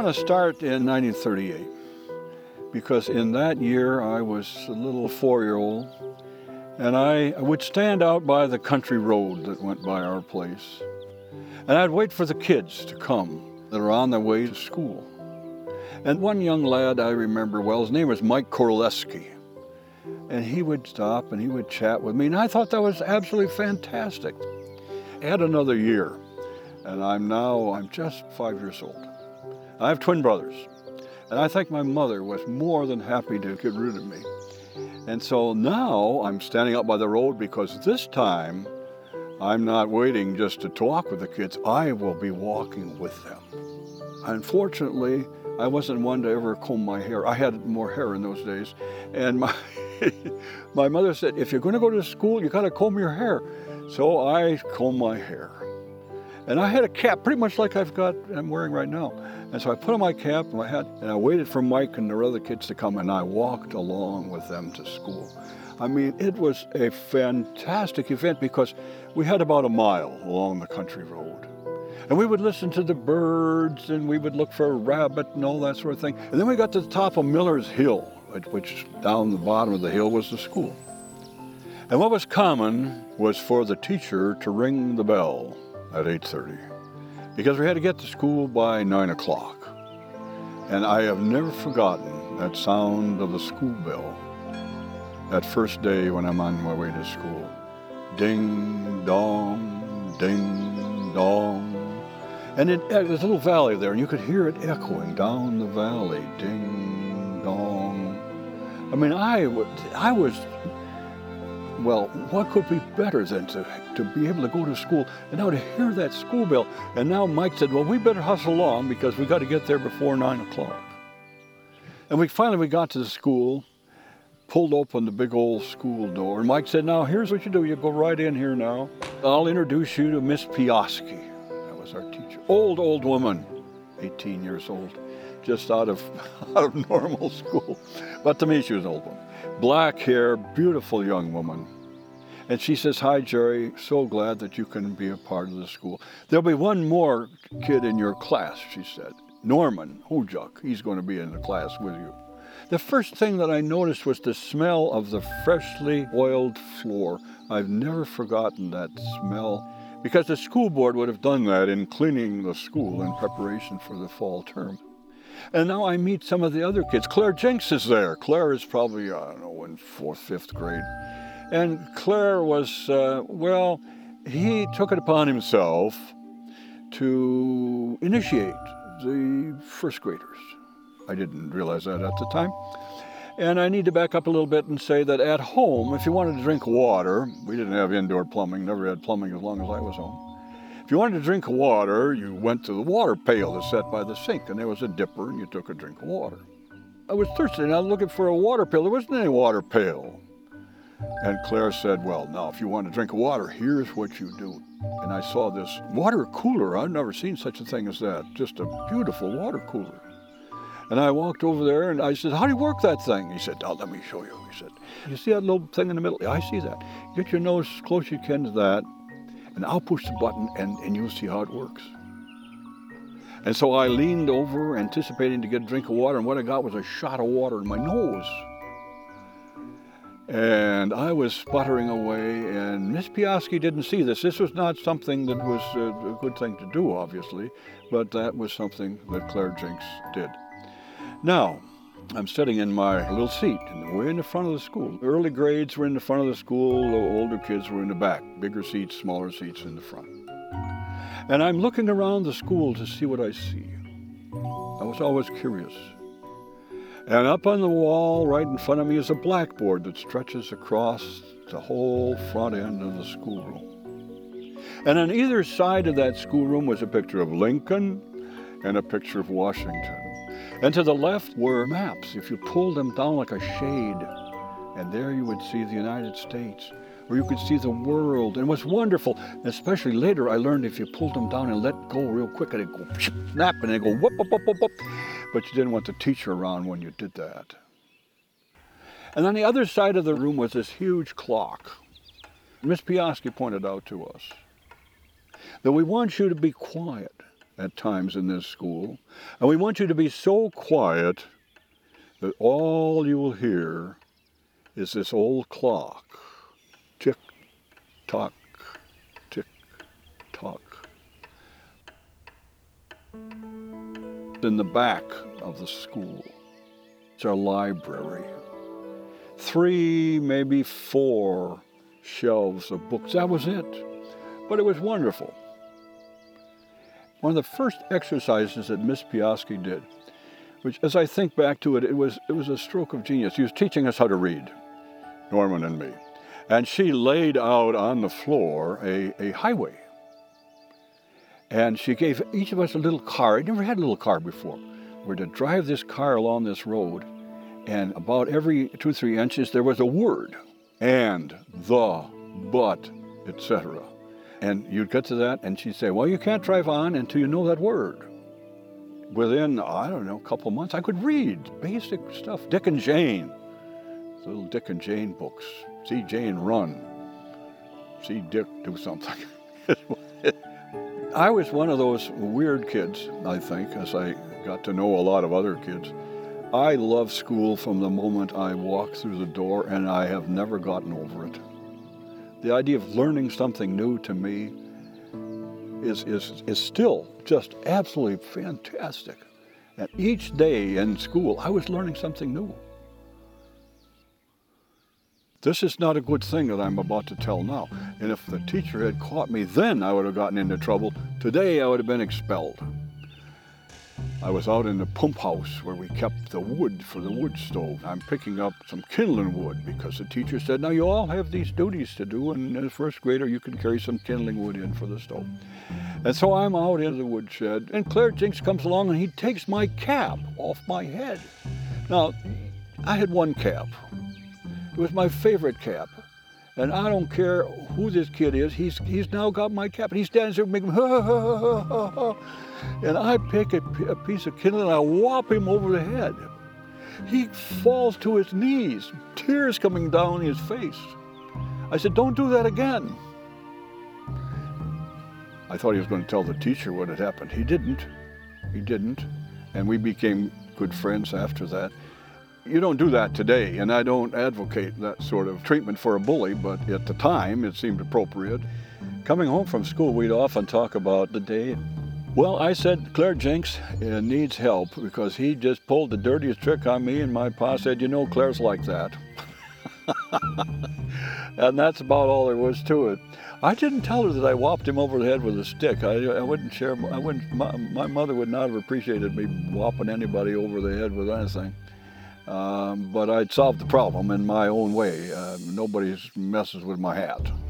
want to start in 1938 because in that year I was a little 4-year-old and I would stand out by the country road that went by our place and I'd wait for the kids to come that are on their way to school. And one young lad I remember well, his name was Mike Korleski, and he would stop and he would chat with me and I thought that was absolutely fantastic. Add another year and I'm just 5 years old. I have twin brothers, and I think my mother was more than happy to get rid of me. And so now I'm standing out by the road because this time I'm not waiting just to talk with the kids. I will be walking with them. Unfortunately, I wasn't one to ever comb my hair. I had more hair in those days. And my mother said, if you're going to go to school, you got to comb your hair. So I combed my hair. And I had a cap pretty much like I'm wearing right now. And so I put on my cap and my hat, and I waited for Mike and the other kids to come, and I walked along with them to school. I mean, it was a fantastic event because we had about a mile along the country road. And we would listen to the birds, and we would look for a rabbit and all that sort of thing. And then we got to the top of Miller's Hill, which down the bottom of the hill was the school. And what was common was for the teacher to ring the bell at 8:30. Because we had to get to school by 9 o'clock. And I have never forgotten that sound of the school bell that first day when I'm on my way to school. Ding, dong, ding, dong. And there's a little valley there, and you could hear it echoing down the valley. Ding, dong. I mean, I was, well, what could be better than to be able to go to school and now to hear that school bell? And now Mike said, well, we better hustle along because we got to get there before 9 o'clock. And we finally got to the school, pulled open the big old school door. And Mike said, now here's what you do. You go right in here now. I'll introduce you to Miss Piaski. That was our teacher. Old woman, 18 years old, just out of normal school. But to me, she was an old woman. Black hair, beautiful young woman. And she says, hi, Jerry, so glad that you can be a part of the school. There'll be one more kid in your class, she said. Norman Hujuk, he's going to be in the class with you. The first thing that I noticed was the smell of the freshly oiled floor. I've never forgotten that smell because the school board would have done that in cleaning the school in preparation for the fall term. And now I meet some of the other kids. Claire Jenks is there. Claire is probably, I don't know, in 4th, 5th grade. And Claire was, he took it upon himself to initiate the first graders. I didn't realize that at the time. And I need to back up a little bit and say that at home, if you wanted to drink water, we didn't have indoor plumbing, never had plumbing as long as I was home. If you wanted to drink water, you went to the water pail that's set by the sink, and there was a dipper, and you took a drink of water. I was thirsty, and I was looking for a water pail. There wasn't any water pail. And Claire said, well, now, if you want to drink water, here's what you do. And I saw this water cooler. I've never seen such a thing as that. Just a beautiful water cooler. And I walked over there, and I said, how do you work that thing? He said, let me show you. He said, you see that little thing in the middle? Yeah, I see that. Get your nose as close as you can to that, and I'll push the button, and you'll see how it works. And so I leaned over, anticipating to get a drink of water, and what I got was a shot of water in my nose. And I was sputtering away, and Miss Piaski didn't see this. This was not something that was a good thing to do, obviously, but that was something that Claire Jenks did. Now, I'm sitting in my little seat, way in the front of the school. Early grades were in the front of the school, the older kids were in the back. Bigger seats, smaller seats in the front. And I'm looking around the school to see what I see. I was always curious. And up on the wall right in front of me is a blackboard that stretches across the whole front end of the schoolroom. And on either side of that schoolroom was a picture of Lincoln and a picture of Washington. And to the left were maps, if you pulled them down like a shade. And there you would see the United States, or you could see the world. And it was wonderful. Especially later, I learned if you pulled them down and let go real quick, it'd go snap, and it'd go whoop, whoop, whoop, whoop, whoop. But you didn't want the teacher around when you did that. And on the other side of the room was this huge clock. Miss Piaski pointed out to us that we want you to be quiet at times in this school. And we want you to be so quiet that all you will hear is this old clock. Tick, tock, tick, tock. In the back of the school, it's our library. 3, maybe 4 shelves of books. That was it. But it was wonderful. One of the first exercises that Miss Piaski did, which as I think back to it, it was a stroke of genius. She was teaching us how to read, Norman and me. And she laid out on the floor a highway. And she gave each of us a little car. I never had a little car before. We're to drive this car along this road, and about every 2-3 inches there was a word. And, the, but, etc. And you'd get to that, and she'd say, well, you can't drive on until you know that word. Within, I don't know, a couple months, I could read basic stuff. Dick and Jane, the little Dick and Jane books. See Jane run. See Dick do something. I was one of those weird kids, I think, as I got to know a lot of other kids. I loved school from the moment I walked through the door, and I have never gotten over it. The idea of learning something new to me is still just absolutely fantastic. And each day in school, I was learning something new. This is not a good thing that I'm about to tell now. And if the teacher had caught me then, I would have gotten into trouble. Today, I would have been expelled. I was out in the pump house where we kept the wood for the wood stove. I'm picking up some kindling wood because the teacher said, now you all have these duties to do, and as a first grader, you can carry some kindling wood in for the stove. And so I'm out in the woodshed, and Claire Jenks comes along and he takes my cap off my head. Now, I had one cap. It was my favorite cap. And I don't care who this kid is, he's now got my cap, and he stands there making, ha, ha, ha, ha, ha. And I pick a piece of kindling and I whop him over the head. He falls to his knees, tears coming down his face. I said, don't do that again. I thought he was going to tell the teacher what had happened. He didn't. And we became good friends after that. You don't do that today, and I don't advocate that sort of treatment for a bully, but at the time it seemed appropriate. Coming home from school, we'd often talk about the day. Well, I said, Claire Jenks needs help because he just pulled the dirtiest trick on me, and my pa said, you know, Claire's like that. And that's about all there was to it. I didn't tell her that I whopped him over the head with a stick. I wouldn't share, my mother would not have appreciated me whopping anybody over the head with anything. But I'd solved the problem in my own way. Nobody messes with my hat.